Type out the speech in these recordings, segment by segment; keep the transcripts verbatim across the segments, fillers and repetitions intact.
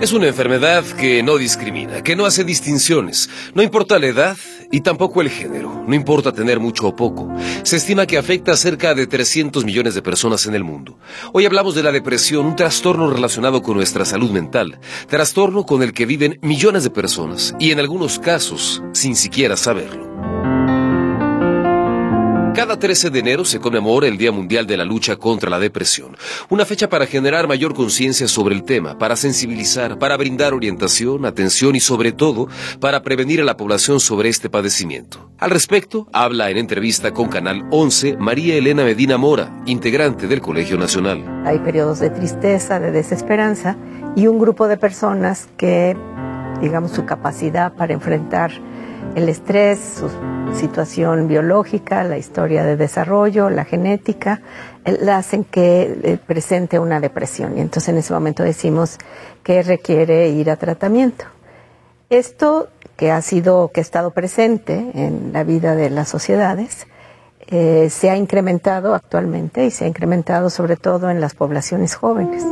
Es una enfermedad que no discrimina, que no hace distinciones. No importa la edad y tampoco el género. No importa tener mucho o poco. Se estima que afecta a cerca de trescientos millones de personas en el mundo. Hoy hablamos de la depresión, un trastorno relacionado con nuestra salud mental. Trastorno con el que viven millones de personas y en algunos casos sin siquiera saberlo. Cada trece de enero se conmemora el Día Mundial de la Lucha contra la Depresión, una fecha para generar mayor conciencia sobre el tema, para sensibilizar, para brindar orientación, atención y sobre todo, para prevenir a la población sobre este padecimiento. Al respecto, habla en entrevista con Canal once María Elena Medina Mora, integrante del Colegio Nacional. Hay periodos de tristeza, de desesperanza y un grupo de personas que, digamos, su capacidad para enfrentar el estrés, su situación biológica, la historia de desarrollo, la genética, la hacen que presente una depresión. Y entonces en ese momento decimos que requiere ir a tratamiento. Esto que ha sido, que ha estado presente en la vida de las sociedades, eh, se ha incrementado actualmente y se ha incrementado sobre todo en las poblaciones jóvenes.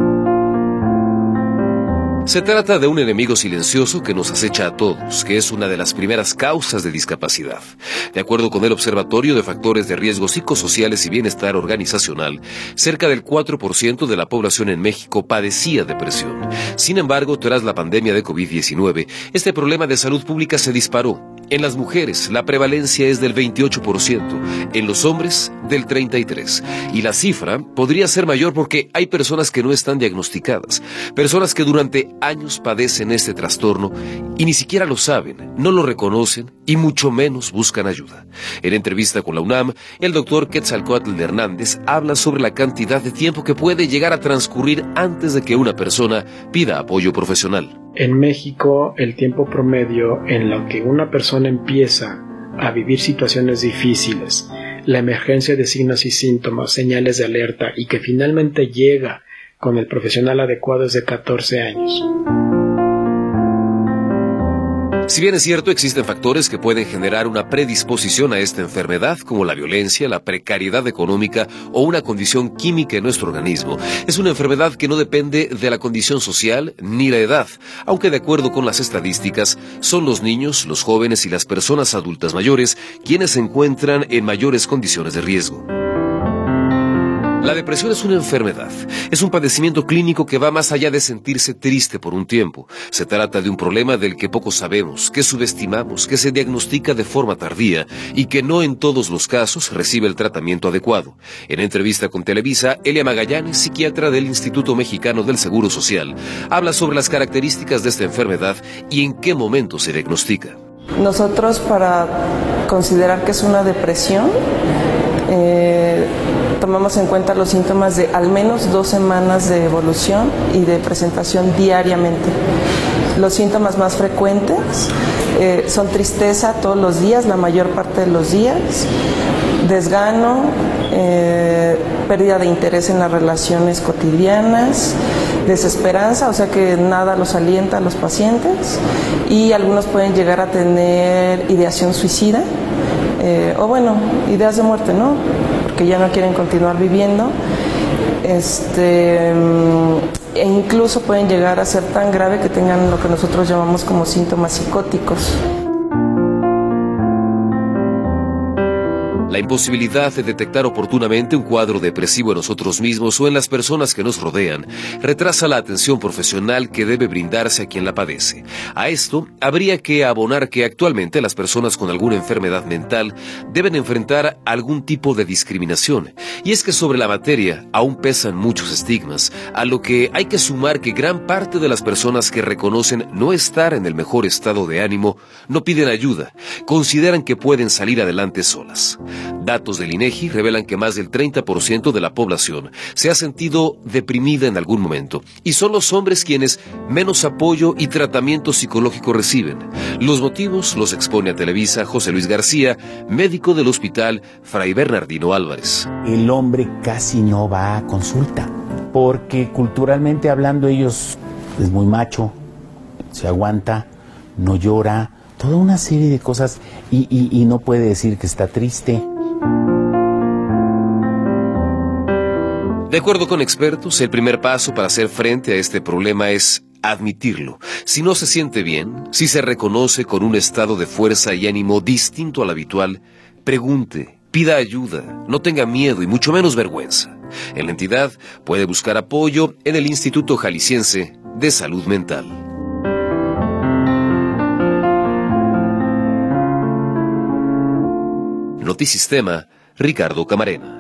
Se trata de un enemigo silencioso que nos acecha a todos, que es una de las primeras causas de discapacidad. De acuerdo con el Observatorio de Factores de Riesgo Psicosociales y Bienestar Organizacional, cerca del cuatro por ciento de la población en México padecía depresión. Sin embargo, tras la pandemia de COVID diecinueve, este problema de salud pública se disparó. En las mujeres, la prevalencia es del veintiocho por ciento, en los hombres, del treinta y tres por ciento. Y la cifra podría ser mayor porque hay personas que no están diagnosticadas, personas que durante años padecen este trastorno y ni siquiera lo saben, no lo reconocen y mucho menos buscan ayuda. En entrevista con la UNAM, el doctor Quetzalcóatl Hernández habla sobre la cantidad de tiempo que puede llegar a transcurrir antes de que una persona pida apoyo profesional. En México, el tiempo promedio en lo que una persona empieza a vivir situaciones difíciles, la emergencia de signos y síntomas, señales de alerta y que finalmente llega con el profesional adecuado es de catorce años. Si bien es cierto, existen factores que pueden generar una predisposición a esta enfermedad, como la violencia, la precariedad económica o una condición química en nuestro organismo. Es una enfermedad que no depende de la condición social ni la edad, aunque de acuerdo con las estadísticas, son los niños, los jóvenes y las personas adultas mayores quienes se encuentran en mayores condiciones de riesgo. La depresión es una enfermedad, es un padecimiento clínico que va más allá de sentirse triste por un tiempo. Se trata de un problema del que poco sabemos, que subestimamos, que se diagnostica de forma tardía y que no en todos los casos recibe el tratamiento adecuado. En entrevista con Televisa, Elia Magallanes, psiquiatra del Instituto Mexicano del Seguro Social, habla sobre las características de esta enfermedad y en qué momento se diagnostica. Nosotros, para considerar que es una depresión, eh, tomamos en cuenta los síntomas de al menos dos semanas de evolución y de presentación diariamente. Los síntomas más frecuentes eh, son tristeza todos los días, la mayor parte de los días, desgano, eh, pérdida de interés en las relaciones cotidianas, desesperanza, o sea que nada los alienta a los pacientes, y algunos pueden llegar a tener ideación suicida, eh, o bueno, ideas de muerte, ¿no? Que ya no quieren continuar viviendo, este, e incluso pueden llegar a ser tan grave que tengan lo que nosotros llamamos como síntomas psicóticos. La imposibilidad de detectar oportunamente un cuadro depresivo en nosotros mismos o en las personas que nos rodean retrasa la atención profesional que debe brindarse a quien la padece. A esto habría que abonar que actualmente las personas con alguna enfermedad mental deben enfrentar algún tipo de discriminación. Y es que sobre la materia aún pesan muchos estigmas, a lo que hay que sumar que gran parte de las personas que reconocen no estar en el mejor estado de ánimo no piden ayuda, consideran que pueden salir adelante solas. Datos del INEGI revelan que más del treinta por ciento de la población se ha sentido deprimida en algún momento, y son los hombres quienes menos apoyo y tratamiento psicológico reciben. Los motivos los expone a Televisa José Luis García, médico del Hospital Fray Bernardino Álvarez. El hombre casi no va a consulta, porque culturalmente hablando ellos es muy macho, se aguanta, no llora, toda una serie de cosas y, y, y no puede decir que está triste. De acuerdo con expertos, el primer paso para hacer frente a este problema es admitirlo. Si no se siente bien, si se reconoce con un estado de fuerza y ánimo distinto al habitual, pregunte, pida ayuda, no tenga miedo y mucho menos vergüenza. En la entidad puede buscar apoyo en el Instituto Jalisciense de Salud Mental. Notisistema, Ricardo Camarena.